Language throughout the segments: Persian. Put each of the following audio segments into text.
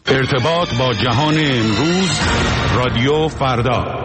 ارتباط با جهان امروز، رادیو فردا.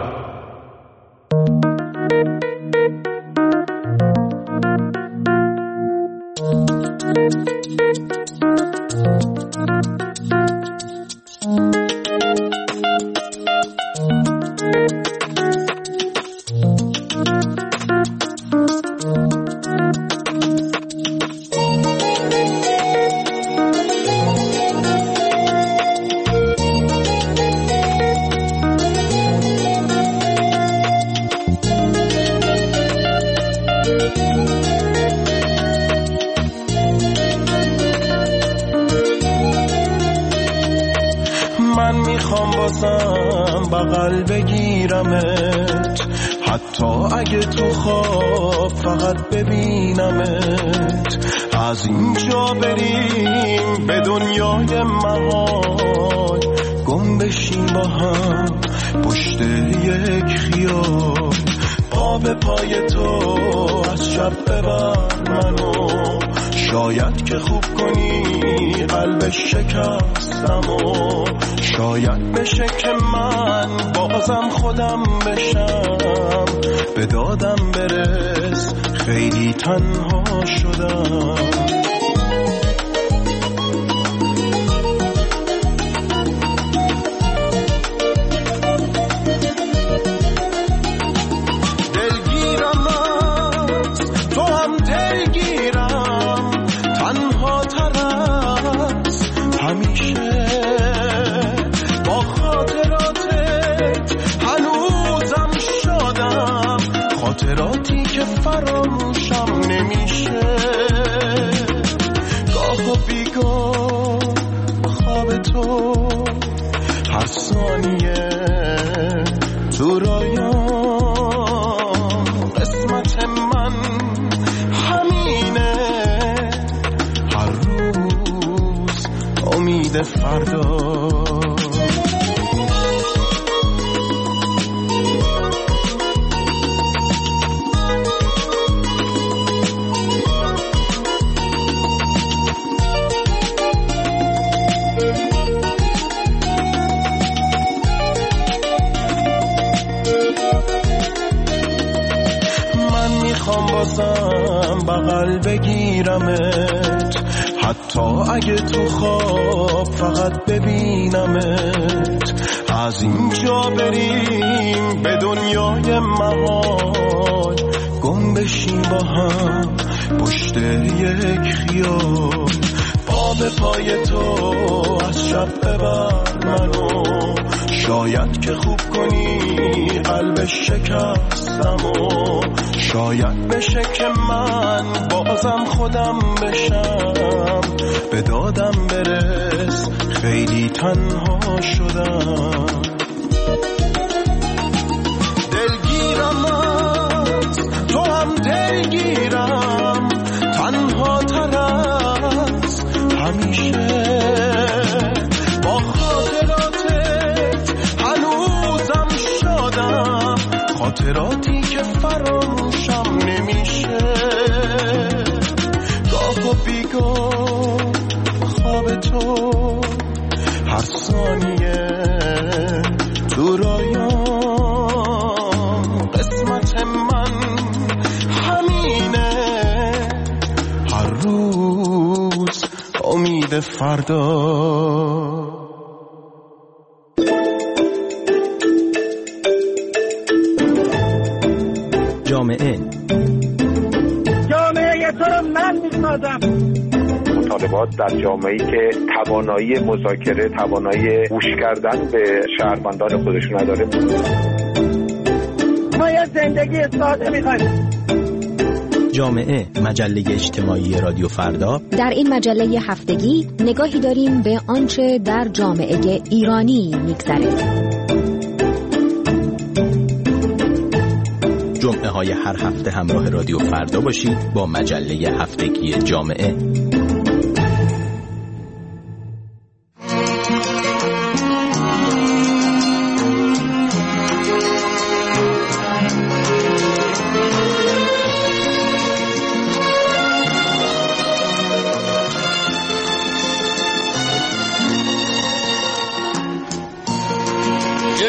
من میخوام بازم بغل بگیرمت، حتی اگه تو خواب فقط ببینمت. از اینجا بریم به دنیای محال، گم بشیم با هم پشت یک خیال. پا به پای تو از شب ببر منو، شاید که خوب کنی قلب شکستمو. شاید بشه که من بازم خودم بشم، به دادم برس خیلی تنها شدم. خاطراتی که فراموشم نمیشه، گاه و بیگاه خواب تو هر ثانیه تو رایام. قسمت من همینه، هر روز امید فردا. بازم بغل بگیرمت، حتی اگه تو خواب فقط ببینمت. از اینجا بریم به دنیای محال، گم بشیم با هم پشت یک خیال. پا به پای تو از شب ببر منو، شاید که خوب کنی قلب شکستمو. شاید بشه که من بازم خودم بشم، به دادم برس خیلی تنها شدم. دلگیرمت تو هم دلگیرم، تنها تر از همیشه. با خاطراتت هنوزم شادم، خاطراتی که فراموشم نمیشه. گاه و بیگاه خواب تو هر ثانیه تو رایام. قسمت من همینه، هر روز امید فردا. جامعه تو رو من میسازم. مطالبات در جامعه‌ای که توانایی مذاکره، توانایی گوش کردن به شهروندان خودش نداره. ما یه زندگی ساده می‌خوایم. جامعه، مجله اجتماعی رادیو فردا. در این مجله هفتگی نگاهی داریم به آنچه در جامعه ایرانی می‌گذره. جمعه های هر هفته همراه رادیو فردا باشید با مجله هفتگی جامعه.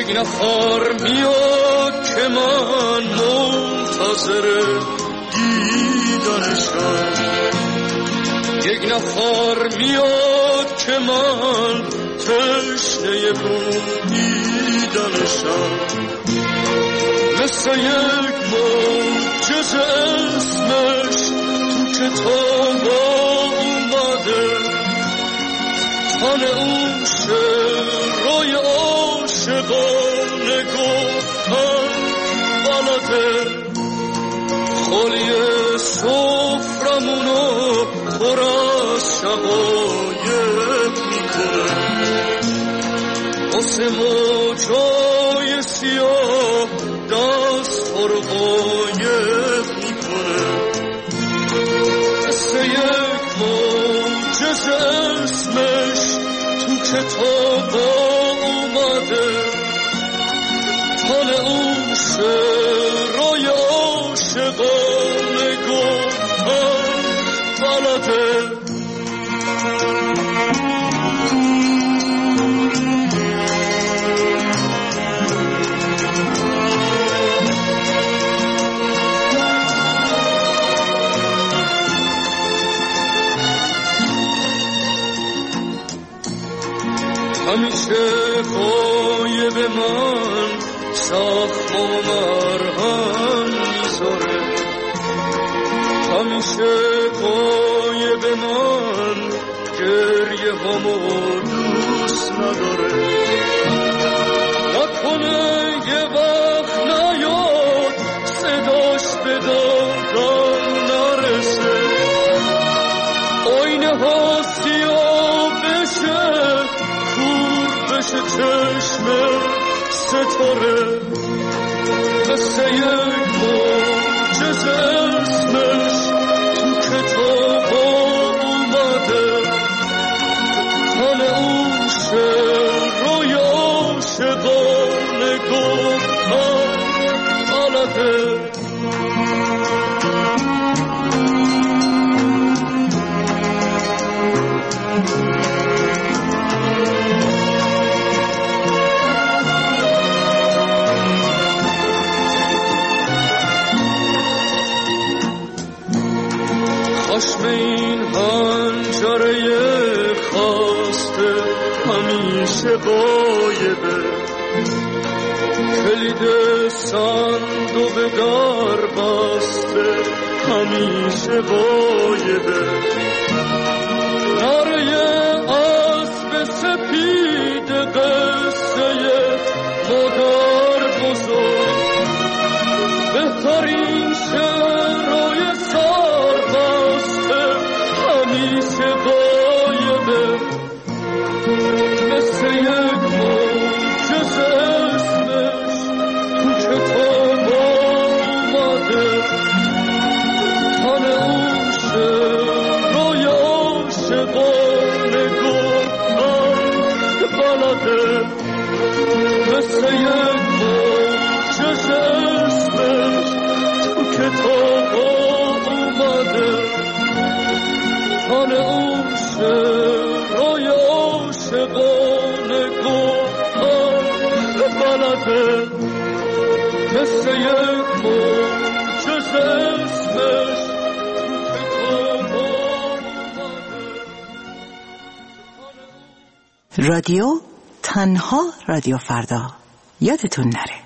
یک نفر میاد که من منتظر دیدنشم، یک نفر میاد که من تشنه بودیدنشم، مثل یک معجزه اسمش تو کتاب اومده، تن اون شعرهای عاشقانه گفتن بلده، خالی سفرمونو پر از شقایق میکنه، واسه ما جای سیاه دست فرقایق میکنه، مثل یک معجزه اسمش تو کتاب اومده، تن اون شعرهای عاشقانه گفتن بلده. همیشه قایب من زخم و مرهم میذاره، همیشه قایب من گریه همو دوست نداره، نکنه یه وقت نیاد صداش به دادم نرسه، آینه ها سیاه بشه بشه چشم ستاره، مثل یک معجزه اسمش تو کتاب اومده، تن اون شعرهای عاشقانه گفتن بلده. خشم این حنجره خاسته همیشه غایبه، کلید صندوق در بسته همیشه غایبه، نره اسب سپید قصه مادر بزرگ، بهترین شعرهای سربسته همیشه غایبه، مثل یک معجزه اسمش تو کتاب اومده، تن اون شعرهای عاشقانه گفتن بلده، مثل یک معجزه اسمش تو کتاب اومده، تن اون شعرهای عاشقانه گفتن بلده، مثل یک معجزه اسمش تو کتاب اومده. رادیو تنها رادیو فردا، یادتون نره.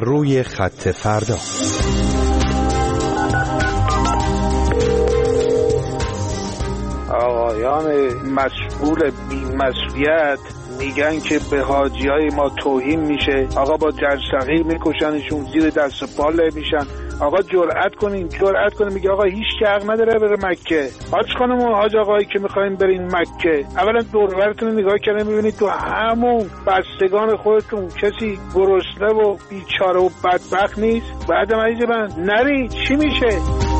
روی خط فردا. آقایان مسئول بی‌مسئولیت میگن که به حاجیای ما توهین میشه، آقا با جرثقیل میکشنشون، زیر دست پا له میشن. آقا جرأت کنین میگه آقا هیچ که حق نداره بره مکه. حاج خانم و حاج آقایی که میخواین برین مکه، اولا دور و برتون نگاه کردین میبینید تو همون بستگان خودتون کسی گرسنه و بیچاره و بدبخت نیست؟ بعدم عزیز من نری چی میشه؟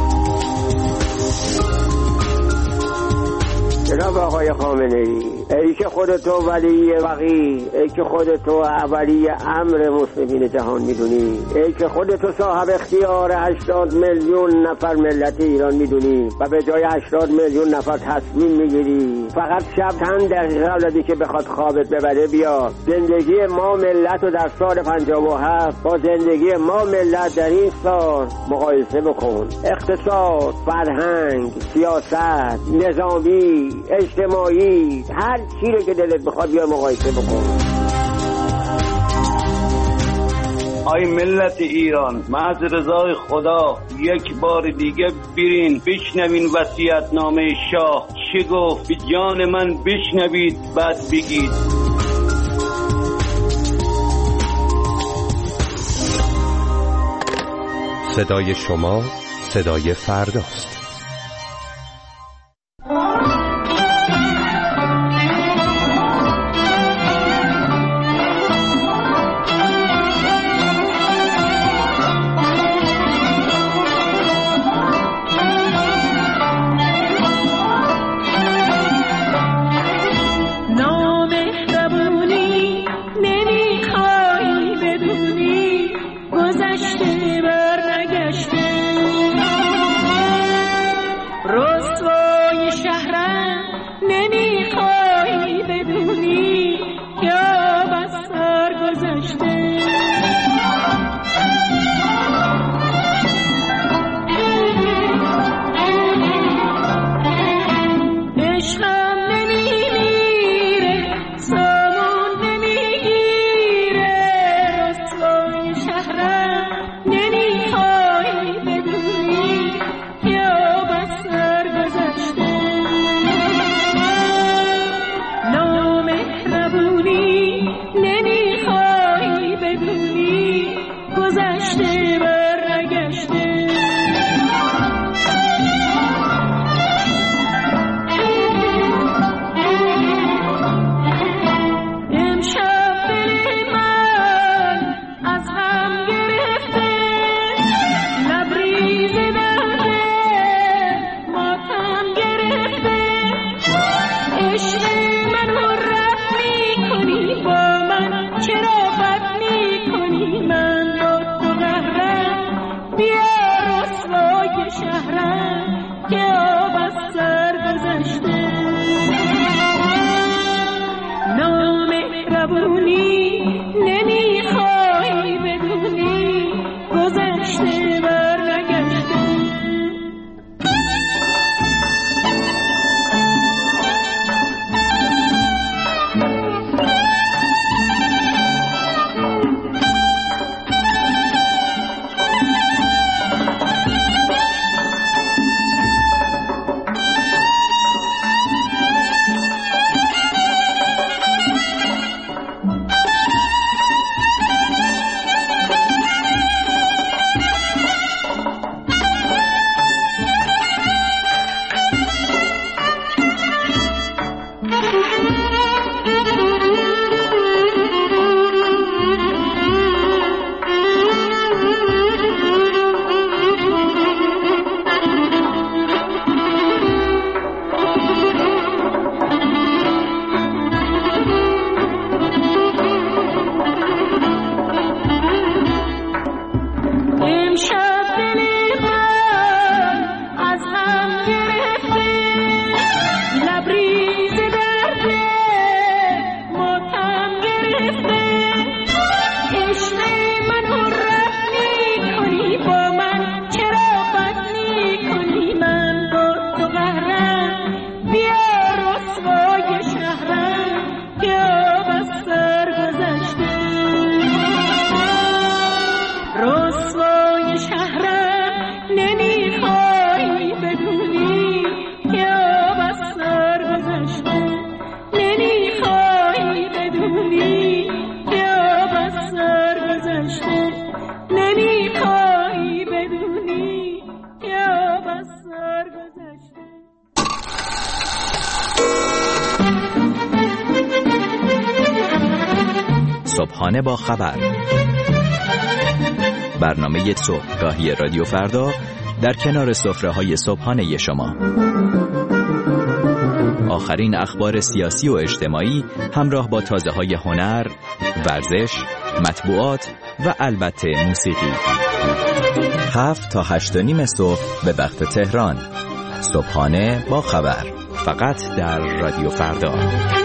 جناب آقای خامنه‌ای، ای که خودتو ولی وقی، ای که خودتو اولی امر مسلمین جهان میدونی، ای که خودتو صاحب اختیار 80 میلیون نفر ملت ایران میدونی و به جای 80 میلیون نفر تصمیم میگیری فقط شب چند دقیقه قبل که بخواد خوابت ببره بیا زندگی ما ملت رو در سال 57 با زندگی ما ملت در این سال مقایسه بکن. اقتصاد، فرهنگ، سیاست، نظامی، اجتماعی، هر چی رو که دلت بخواد بیا مقایسه بکن. آی ملت ایران، محض رضای خدا یک بار دیگه برین بشنوین وصیت‌نامه شاه چه گفت، به جان من بشنوید بعد بگید. صدای شما صدای فرداست. صبحانه با خبر، برنامه صبحگاهی رادیو فردا در کنار سفره‌های صبحانه شما. آخرین اخبار سیاسی و اجتماعی همراه با تازه‌های هنر، ورزش، مطبوعات و البته موسیقی. 7 تا 8:30 صبح به وقت تهران. صبحانه با خبر، فقط در رادیو فردا.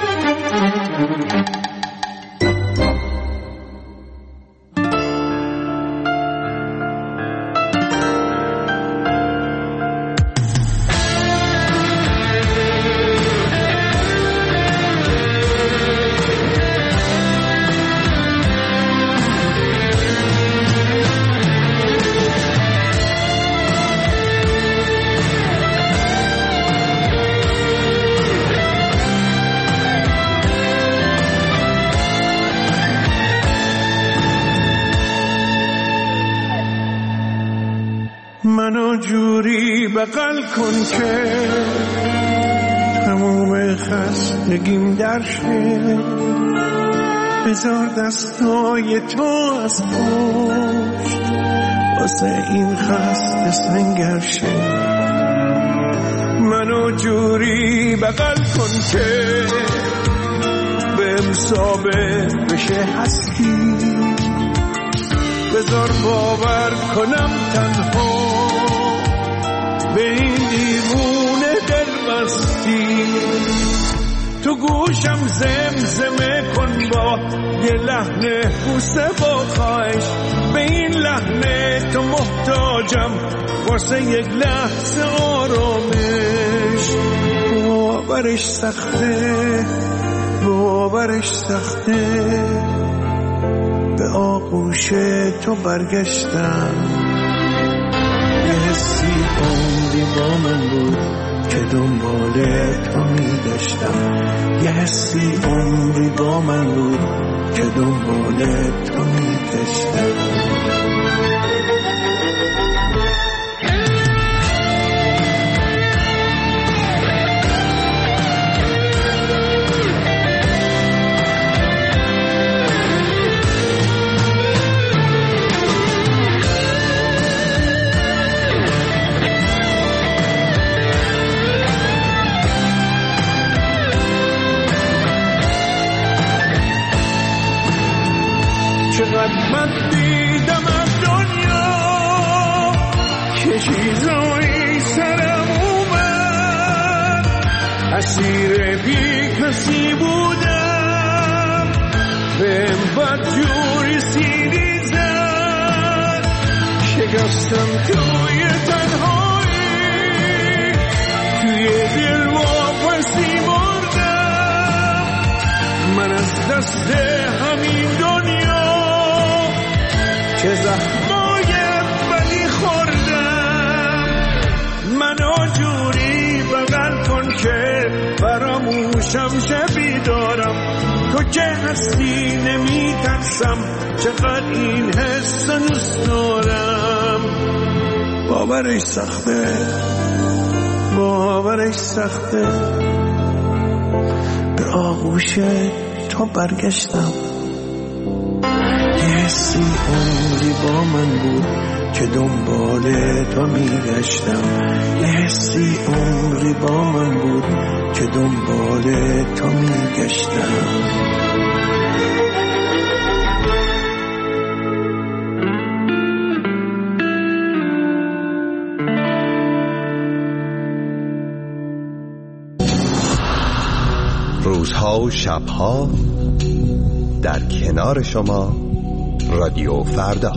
منو جوری بغل کن که تموم خستگیم در شه، بذار دستای تو از پشت واسه این خسته سنگر شه. منو جوری بغل کن که بهم ثابت بشه هستی، بذار باور کنم تنها به این دیوونه دل بستی. تو گوشم زمزمه کن با یه لحن بوسه با خواهش، به این لحن تو محتاجم واسه یک لحظه آرامش. باورش سخته، باورش سخته، به آغوش تو برگشتم. یه حسی عمری با من بود که دنبال تو میگشتم، یه حسی عمری با من بود که دنبال تو میگشتم. چقدر من دیدم از دنیا که چیزایی سرم اومد، اسیر بی کسی بودم، بهم بدجوری سینی زد، شکستم توی تنهایی، توی دل واپسی مردم. من از دست همین دنیا چه زخمای بدی خوردم. منو جوری بغل کن که فراموشم شه بیدارم، تو که هستی نمی ترسم، چقدر این حس دوست دارم. باورش سخته، باورش سخته، به آغوش تو برگشتم. حسی عمری با من بود که دنبال تو میگشتم، یه حسی عمری با من بود که دنبال تو میگشتم. روزها و شبها در کنار شما، رادیو فردا.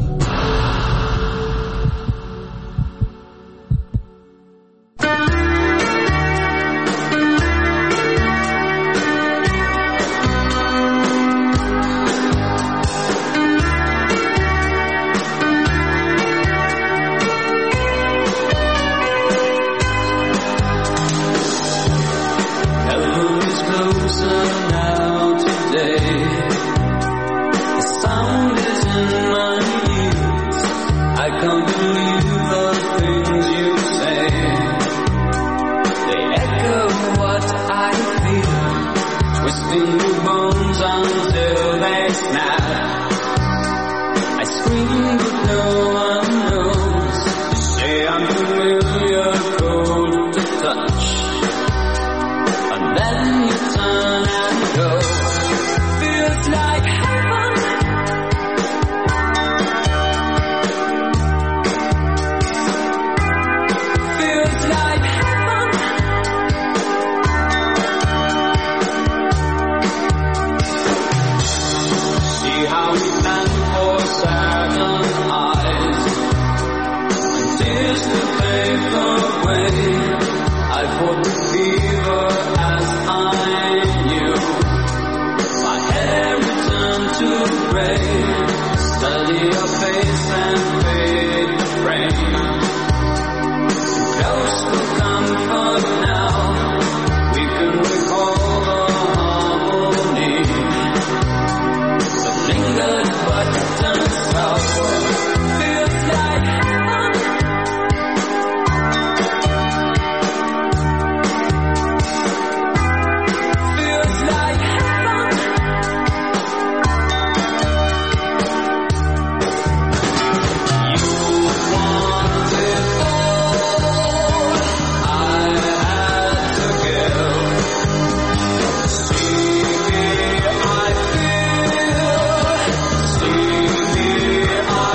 Now today, the sound is in my ears. tears to paper away. I fought the fever as I knew. My hair returned to gray. Study your face and fade the frame. Close for comfort now. We can recall the harmony that lingered but turned sour. Feels like heaven. Feels like heaven. You want it all. I had to give. See me, I feel. See me, I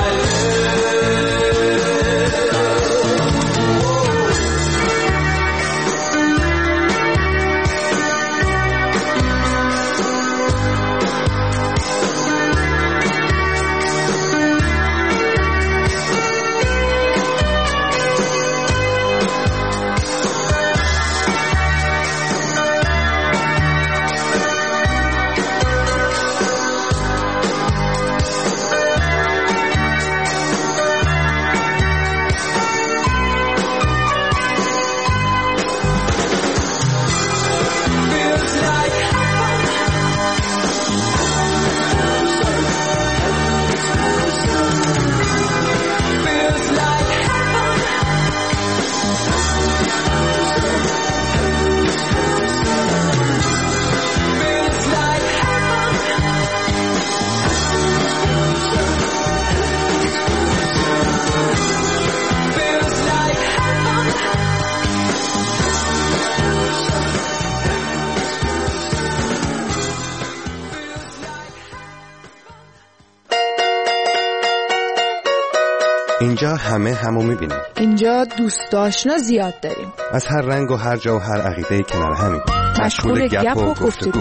اینجا همه همو میبینیم. اینجا دوست آشنا زیاد داریم. از هر رنگ و هر جا و هر عقیده کنار همیم. مشغول گپ و گفتگو.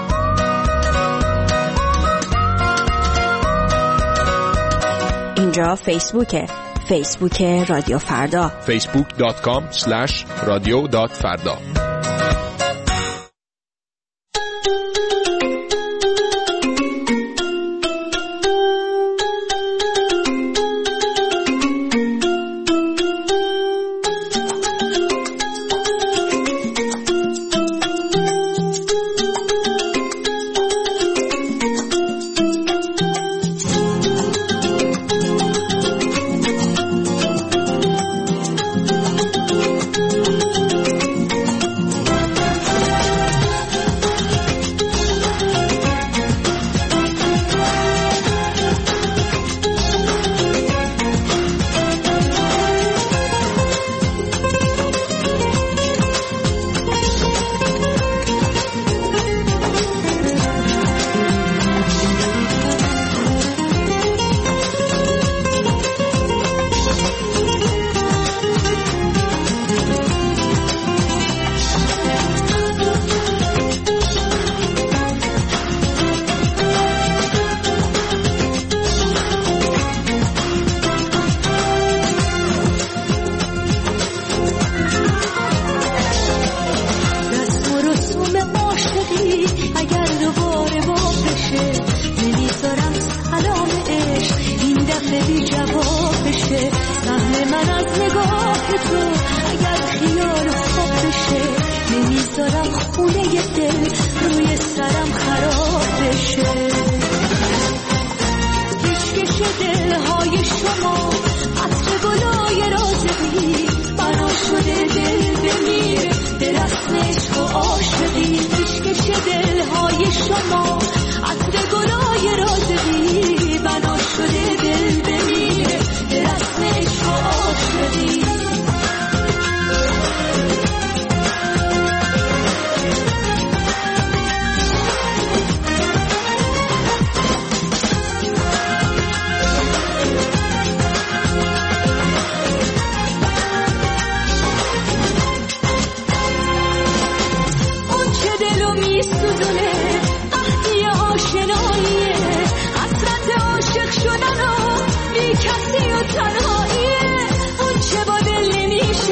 اینجا فیسبوک رادیو فردا. facebook.com/radio.farda.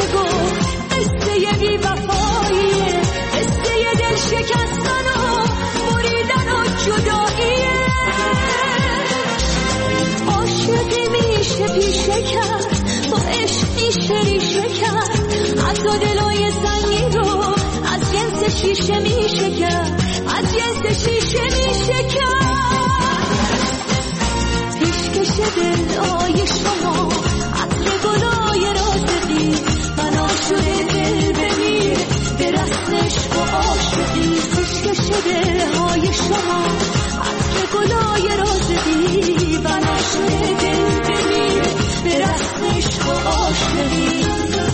میشه گفت قصه بی وفاییه، قصه دل شکستن و بریدن و جداییه. عاشقی میشه پیشه کرد، با عشق میشه ریشه کرد، حتی دلای سنگی رو از جنس شیشه میشه کرد، از جنس شیشه میشه کرد. پیشکش دلای شما عطر گلای رازقی، بنا شده دل بمیر به رسم عشق و عاشقی. پیشکش دلهای شما عطر گلای رازقی، بنا شده دل بمیر به رسم عشق و عاشقی.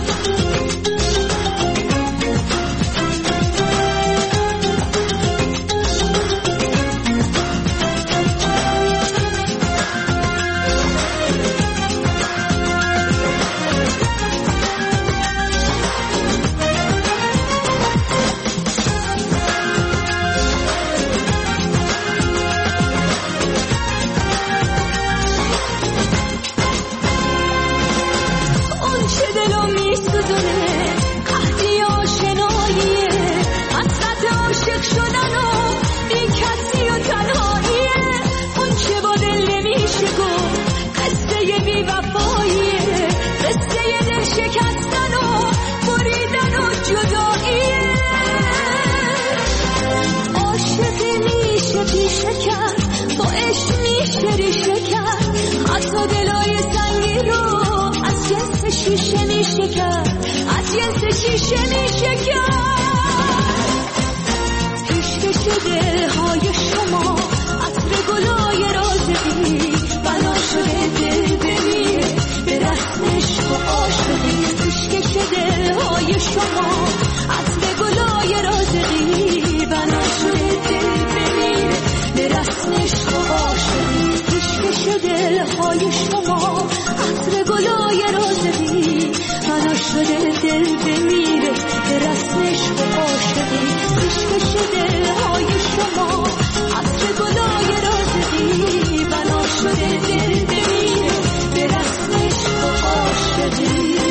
شیشه میشه کرد، از جنس شیشه میشه کرد. پیشکش دلهای شما عطر گلای رازقی، بنا شده دل بمیر به رسم عشق و عاشقی. پیشکش دلهای شما عطر گلای رازقی، بنا شده دل بمیر به رسم عشق و عاشقی. پیشکش دلهای شما عطر گلای رازقی، بنا شده دل بمیره به رسم عشق و عاشقی. پیشکش دلهای شما عطر گلای رازقی، بنا شده دل بمیره به رسم عشق و عاشقی.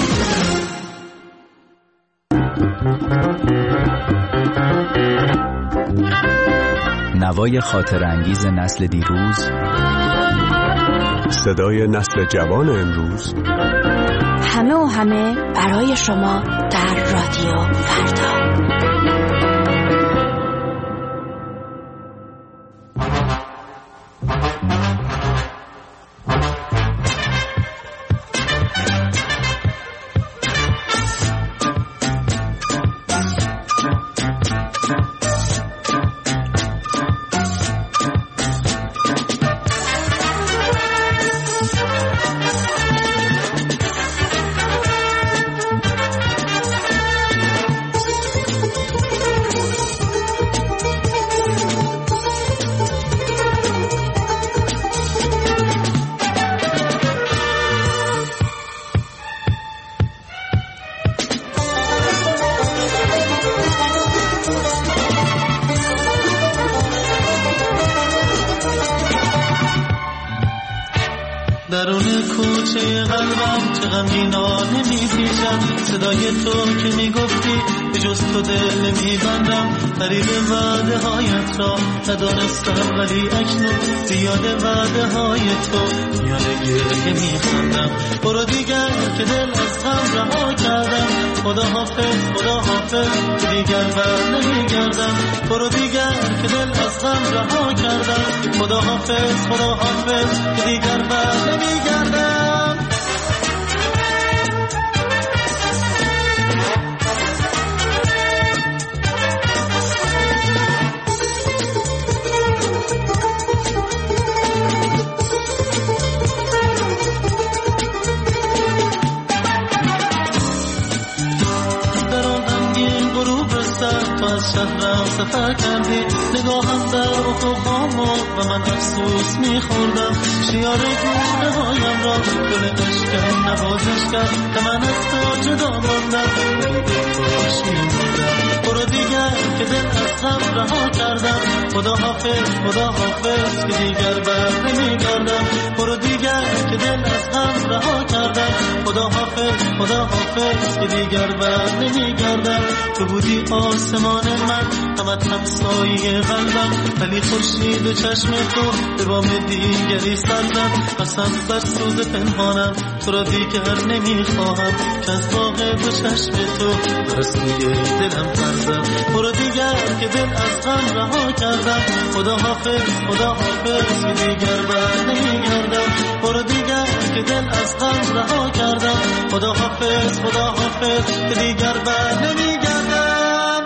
نوای خاطر انگیز نسل دیروز، صدای نسل جوان امروز، همه و همه برای شما در رادیو فردا. درون کوچه قلبم چه غمگینانه میپیچم، صدای تو که میگفتی به جز تو دل نمیبندم. غریب وعده هایت را ندانستم ولی اکنون زیاد وعده های تو میانه گریه میخندم. برو دیگر که دل از غم رها کردم، خدا حافظ خدا حافظ که دیگر بر نمیگردم. برو دیگر که دل از غم رها کردم، خدا حافظ خدا حافظ که دیگر بر نمیگردم. از شهرم سفر کردی، نگاهم در افقام و من افسوس میخوردم. شیار گونه هایم را گل عشقم نوازش کرد که من از تو جدا ماندم. تو کاش میموندم. برو دیگر که دل از غم رها کردم. خدا حافظ که دیگر بر نمیگردم. برو دیگر که دل از غم رها کردم. خدا حافظ که دیگر بر نمیگردم. تو بودی آسمان من، همت همسایه قلبم، ولی خورشید و چشم تو به بام دیگری سردم. قسم بر سوز پنهانم، تو را دیگر نمیخواهم، که از باغ دو چشم تو بر سوی دلم پردم. برو دیگر که دل از غم رها کردم. خدا حافظ که دیگر بر نمیگردم. برو دیگر که دل از غم رها کردم. خدا حافظ که دیگر بر نمیگردم.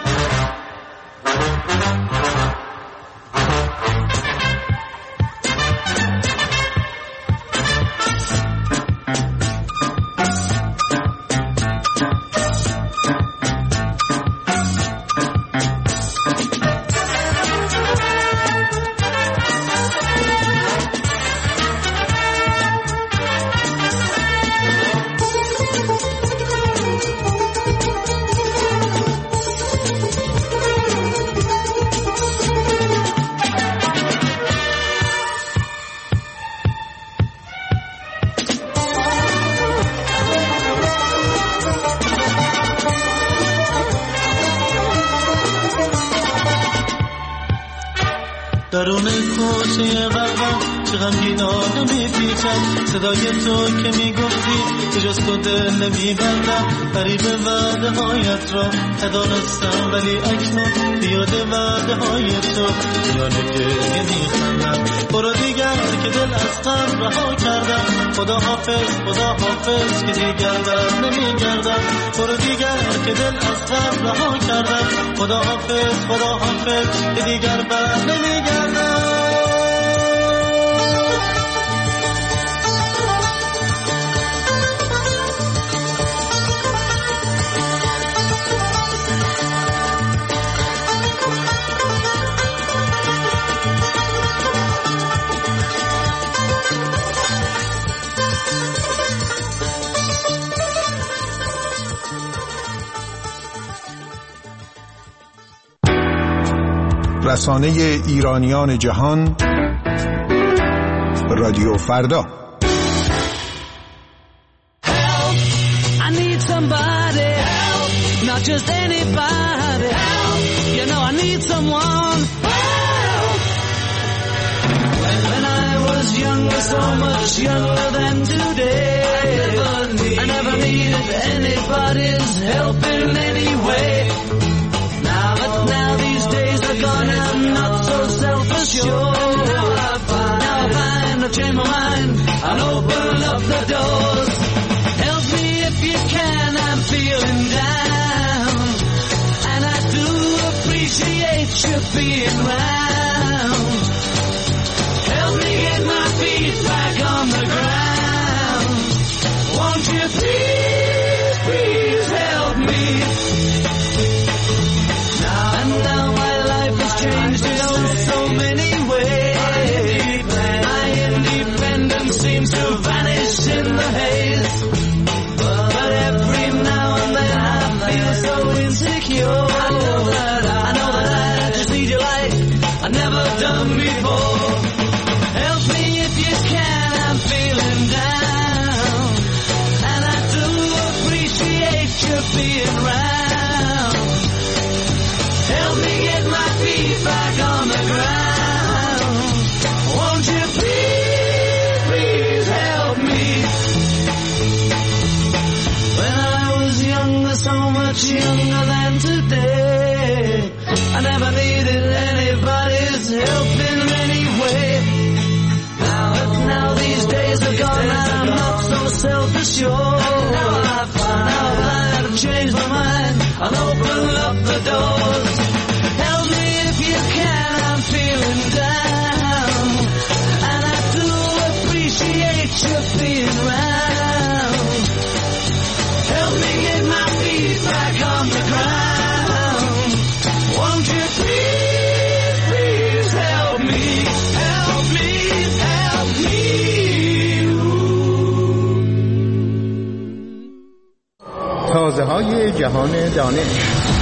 درون کوچه قلبم چه غمگینانه میپیچم. صدای تو که میگفتی به جز تو دل نمیبندم. قریب وعده هایت را ندانستم، ولی اکنون بیاد وعده های تو میانه گریه میخندم. برو دیگر که دل از غم رها کردم. خدا حافظ که دیگر بر نمیگردم. برو دیگر که دل از غم رها کردم. خدا حافظ که دیگر بر نمیگردم. رسانه ایرانیان جهان، رادیو فردا. Help, I need somebody help, not just anybody help, you know I need someone help. When I was younger, so much younger than today, I never needed anybody's help in any way. Now these days are gone, I'm not so self-assured. Now I find I've changed my mind, I'll open up the doors. Help me if you can, I'm feeling down, and I do appreciate you being round. Help me get my feet back on the ground. Won't you please help me? Now my life has changed in so many ways. My independence seems to vanish in the haze. But every now and then I feel so insecure. I know that I just need you like I've never done before. Help me if you can, I'm feeling down, and I do appreciate you being round. Help me get my feet back on the ground. Won't you please help me? When I was younger, so much younger than today, I never needed anybody's help in any way. Now these days are gone, and I'm not so self-assured. Now I've changed my mind, I'll open up the doors. Help me if you can, I'm feeling down, and I do appreciate you being round. Help me get my feet back on the ground. Won't you please help me? Help me. تازه‌های جهان دانش.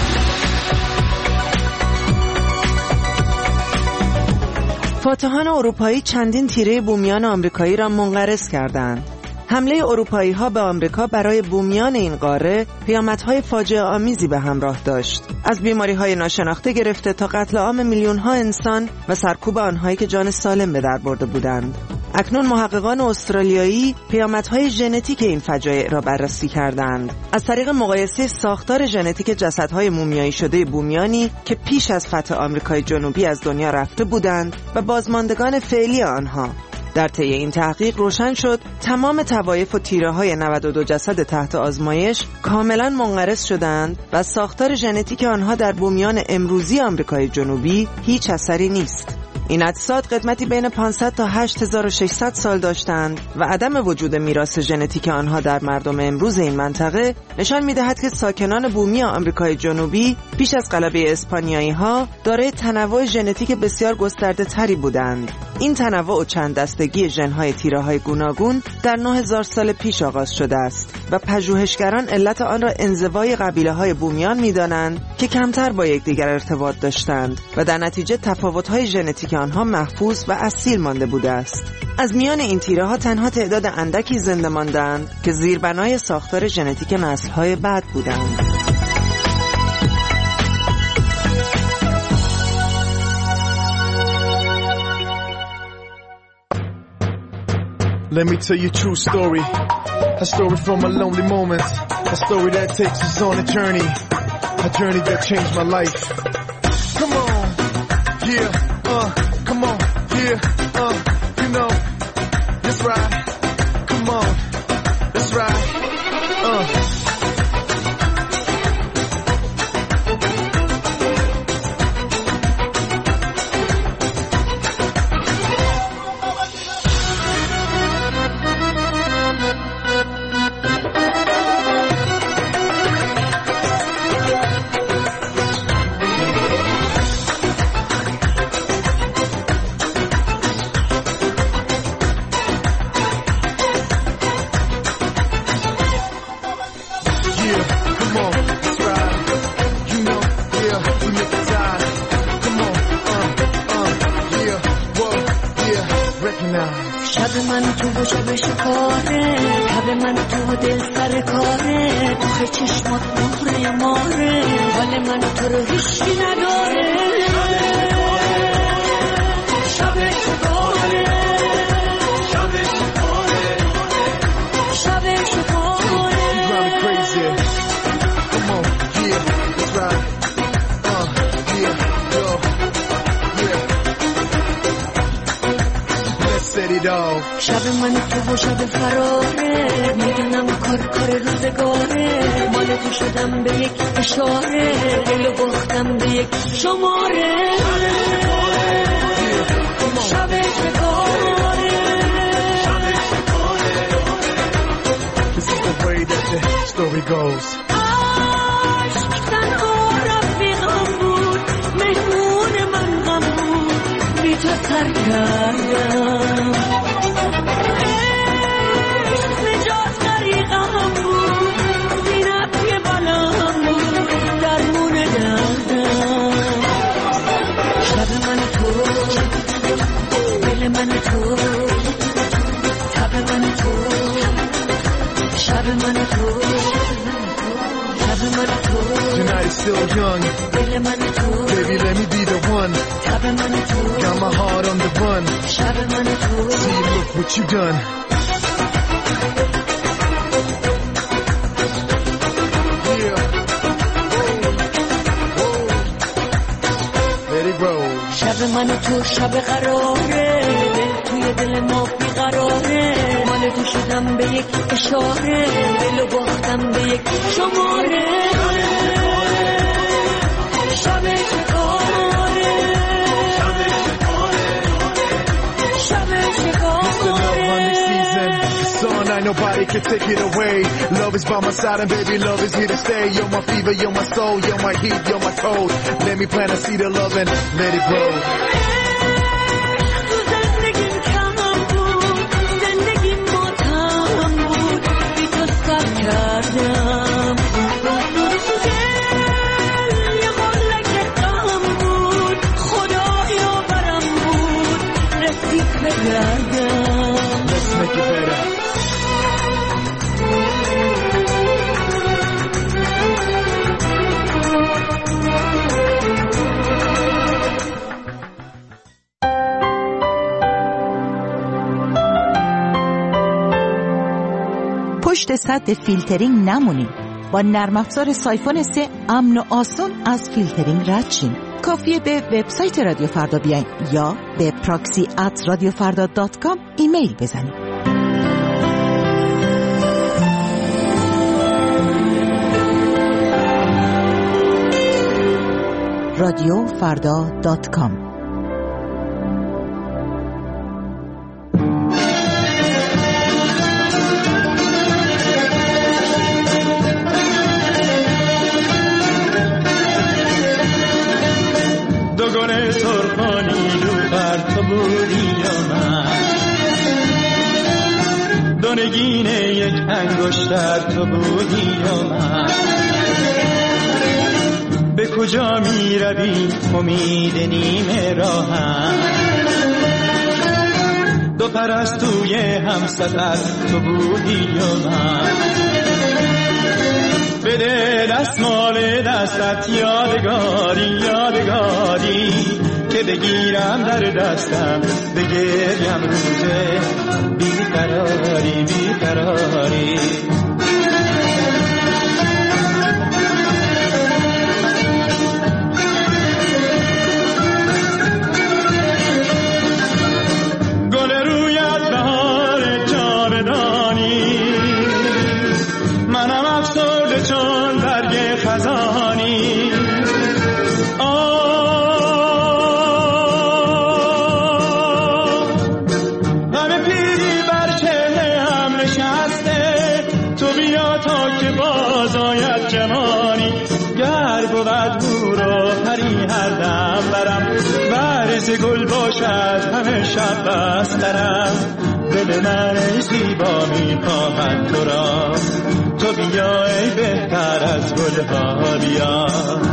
فاتحان اروپایی چندین تیره بومیان آمریکایی را منقرض کردند. حمله اروپایی‌ها به آمریکا برای بومیان این قاره پیامدهای فاجعه آمیزی به همراه داشت. از بیماری‌های ناشناخته گرفته تا قتل عام میلیون‌ها انسان و سرکوب آنهایی که جان سالم به در برده بودند. اکنون محققان استرالیایی پیامدهای ژنتیک این فجایع را بررسی کردند. از طریق مقایسه ساختار ژنتیک جسدهای مومیایی شده بومیانی که پیش از فتح آمریکای جنوبی از دنیا رفته بودند و بازماندگان فعلی آنها. در طی این تحقیق روشن شد تمام طوایف و تیره‌های 92 جسد تحت آزمایش کاملا منقرض شدند و ساختار ژنتیک آنها در بومیان امروزی آمریکای جنوبی هیچ اثری نیست. این اجساد قدمتی بین 500 تا 8600 سال داشتند و عدم وجود میراث ژنتیک آنها در مردم امروز این منطقه نشان می‌دهد که ساکنان بومی آمریکای جنوبی پیش از غلبه اسپانیایی‌ها دارای تنوع ژنتیک بسیار گسترده تری بودند. این تنوع و چند دستگی ژن‌های تیره‌های گوناگون در 9000 سال پیش آغاز شده است و پژوهشگران علت آن را انزوای قبیله‌های بومیان می‌دانند که کمتر با یکدیگر ارتباط داشتند و در نتیجه تفاوت‌های ژنتیک آنها محفوظ و اصیل مانده بوده است. از میان این تیره‌ها تنها تعداد اندکی زنده ماندند که زیربنای ساختار ژنتیک نسل‌های بعد بودند. Let me tell you a true story, a story from my lonely moments, a story that takes us on a journey that changed my life. Come on, yeah, come on, yeah, you know, that's right, come on, that's right, شب من تو و شب شکاره، شب من تو و دل سر کاره، آخه چشمات مهره ماره، حال من تو رو هیچی نداره. شب شکاره، شب شکاره، شب شکاره. You drive me crazy. Come on, yeah, that's right. Yeah, yo, yeah. Let's set it off. شب من تو و شب فراره، میدونم کار روزگاره، مال تو شدم به یک اشاره، دلو باختم به یک شماره. شب شکاره، This is the way that the story goes. عشق تنها رفیقم بود، مهمون من غم بود، بی تو سر کردم. عشق نجات غریقم بود، زینت یه بلام بود، درمون دردم. شب من تو، دل من تو، تب من تو، شب من تو، شب من تو. Tonight is still young. دل من تو، Baby, let me be the one. تب من تو، Got my heart on the run. شب من تو. See, look what you done. Yeah. Let it roll. شب من تو، شب قراره، دل توی دل ما بیقراره، مال تو شدم به یک اشاره، دلو باختم به یک شماره. شب شکاره، شب شکاره. Son, I nobody can take it away. Love is by my side and baby, love is here to stay. You're my fever, you're my soul, you're my heat, you're my cold. Let me plant a seed of love and let it grow. تو زندگیم کم بود، زندگیم ماتم بود، بی تو سر کردم. پشت سد فیلترینگ نمونید. با نرم افزار سایفون 3 امن و آسون از فیلترینگ رد شین. کافیه به وبسایت رادیو فردا بیاین یا به proxy@radiofarda.com ایمیل بزنید. radiofarda.com گل سرخانی رو بر تو بودی یا من، دونگین یک انگشتر تو بودی یا من. به کجا می روی امید نیمه راهم، دو پرستوی همسفر تو بودی یا من. بده دستمال دستت یادگاری یادگاری که بگیرم در دستم بگریم روزه بیقراری بیقراری. گل رویت بهار جاودانی، منم افسرده چون برگ خزانی. همه پیری بر چهره هم نشسته، تو بیا تا که باز آید جوانی. گر بود برو پری هر دم برم، ورز گل باشد همه شب بسترم. دل من زیبا می خواهد تو را، تو بیا ای بهتر از گلها بیا.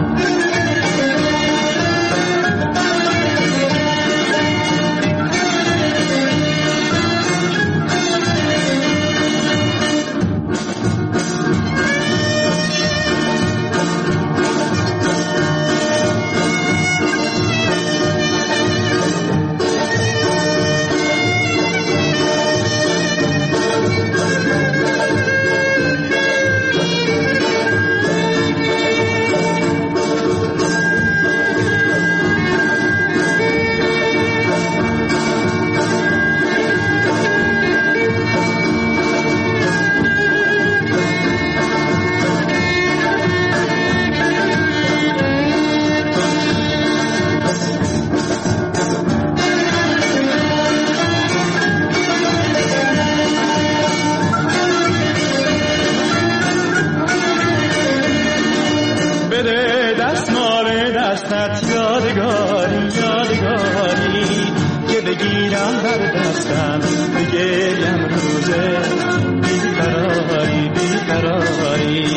دستت یادگاری یادگاری که بگیرم در دستم بگریم روزه بیقراری بیقراری.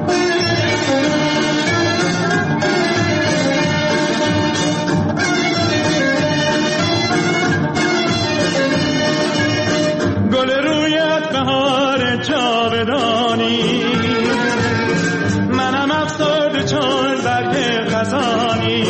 گل رویت بهار جاودانی، منم افسرده چون برگ خزانی.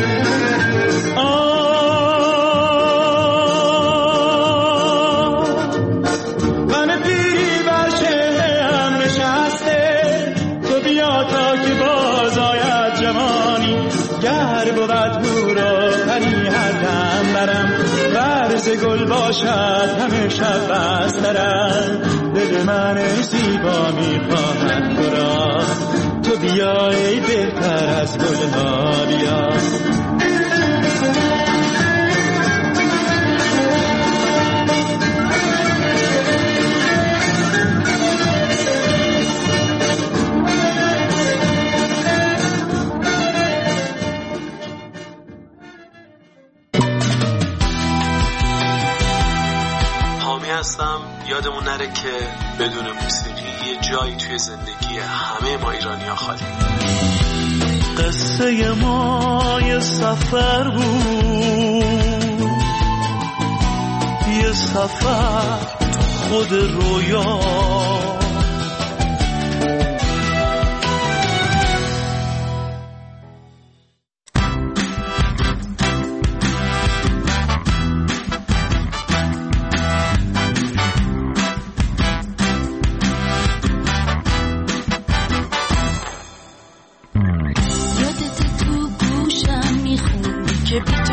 من پیری بر چهره هم نشسته، تو بیا تا که باز آید جوانی. گر بود هورا پری هر دم برم، ورز گل باشد همه شب بسترم. دل من زیبا می خواهد تو را، تو بیا ای بهتر از گلها بیا. حامی هستم. یادمون نره که بدون موسیقی یه جایی توی زندگی همه ما ایرانی‌ها خالی. قصه ما یه سفر بود، یه سفر خود رویا.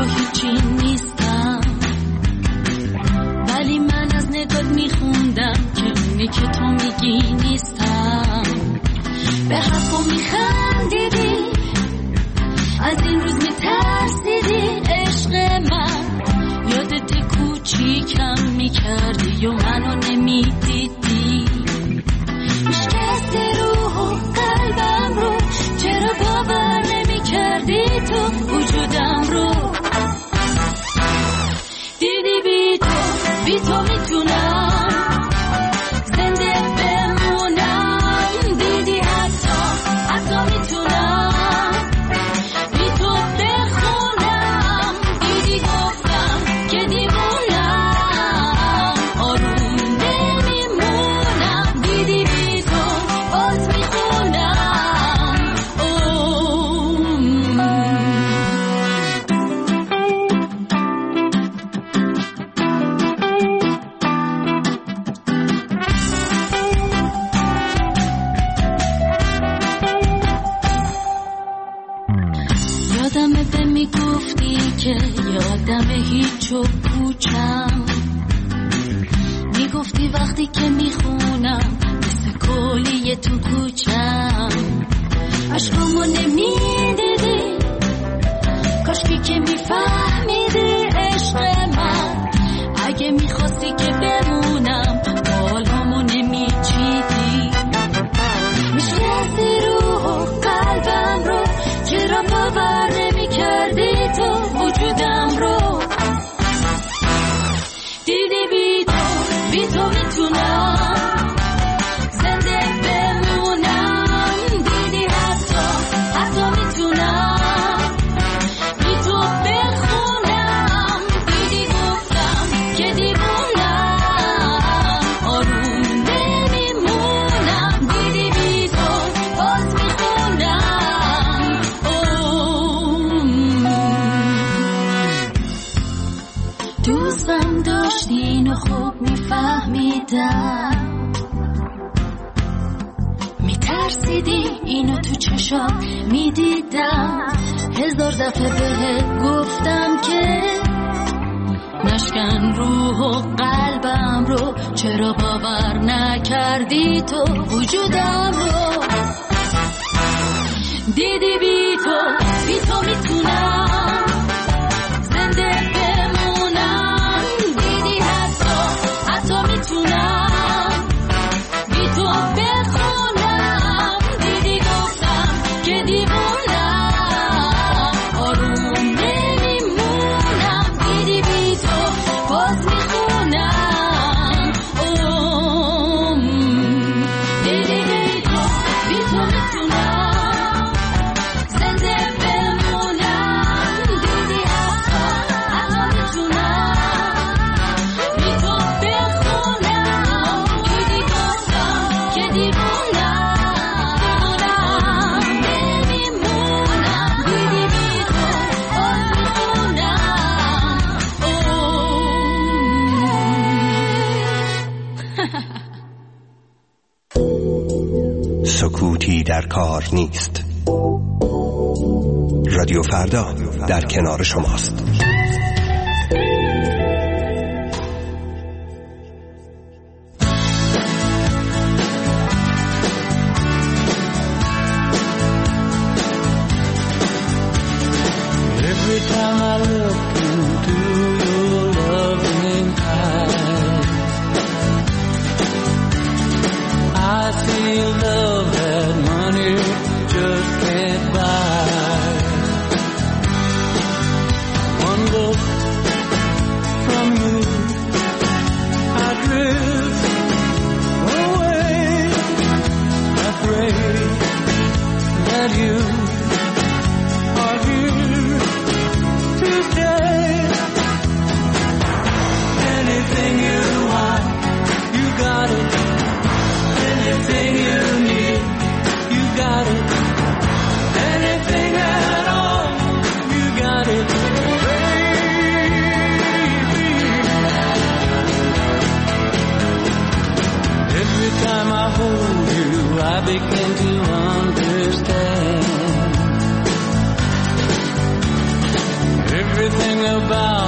تو هیچی نیستم، ولی من از نگات میخوندم که اونی که تو میگی نیستم. به حرفو میخندیدی، از این روز میترسیدی عشق من، یادت کوچیکم میکردی و منو نمیدیدی. میشکستی روح و قلبم رو، چرا باور نمیکردی تو وجودم رو؟ دیدی بی تو میتونم زنده بمونم، دیدی حتی میتونم بی تو بخونم، دیدی گفتم که دیوونم آروم نمیمونم، دیدی بی تو باز میخونم. یادمه به میگفتی که یادمه هیچ و پوچم، میگفتی وقتی که میخونم مثل کلیه تو کوچم، عشقامو نمیدیدی، کاشکی که میفهمیدی عشق من، اگه میخواستی که بمونم بالامو نمیچیدی. میشکستی روح و قلبم رو، چرا باور نمیکردی تو وجودم رو؟ دیدی بی تو میتونم زنده بمونم، دیدی حتی میتونم بی تو بخونم، دیدی گفتم که دیوونم آروم نمیمونم، دیدی بی تو باز میخونم. دوستم داشتین و خوب میفهمیدم، میترسیدی اینو تو چشام میدیدم، هزار دفعه بهت گفتم که نشکن روح و قلبم رو، چرا باور نکردی تو وجودم رو؟ دیدی بی تو میتونم زنده بمونم، دیدی حتی میتونم بی تو بخونم، دیدی گفتم که دیوونم آروم نمیمونم، دیدی بی تو باز میخونم. دیدی بی تو میتونم زنده بمونم، دیدی حتی میتونم بی تو بخونم، دیدی گفتم که دیوونم نمیمونم، دیدی بی تو باز میخونم. سکوتی در کار نیست. رادیو فردا در کنار شماست. Every time I look into your loving eyes, I see love that money just can't buy. One look from you, I drift away, afraid that you are here to stay. Anything you want, you got it. Anything you need, you got it. Anything at all, you got it, baby. Every time I hold you, I begin to understand about